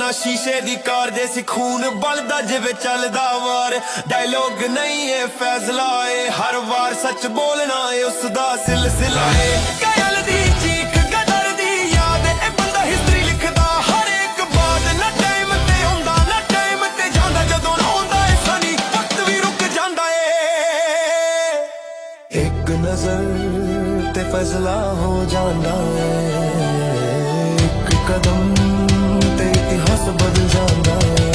ना शीशे दी कार जैसी खून बलदा जिवे चलदा वार डायलॉग नहीं है फैसला है हर वार सच बोलना है उसदा सिलसिला है कायल दी चीख गदर दी याद ए बंदा हिस्ट्री लिखदा हर एक बात ना टाइम ते हुंदा ना टाइम ते जांदा जदों आउंदा है सनी वक्त भी रुक जांदा है एक नजर ते फैसला हो जांदा है एक कदम बदल जांदा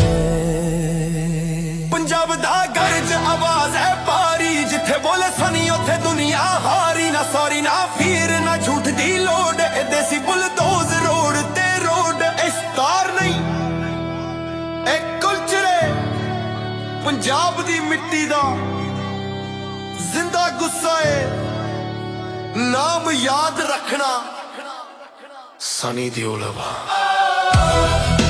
पंजाब दा गर्ज आवाज है भारी जिथे बोले सनी उथे दुनिया हारी ना सॉरी ना फिर ना झूठ दी लोड ए देसी बुलडोज रोड ते रोड इस्तार नहीं ए कल्चर पंजाब दी मिट्टी दा जिंदा गुस्सा है नाम याद रखना सनी देओल।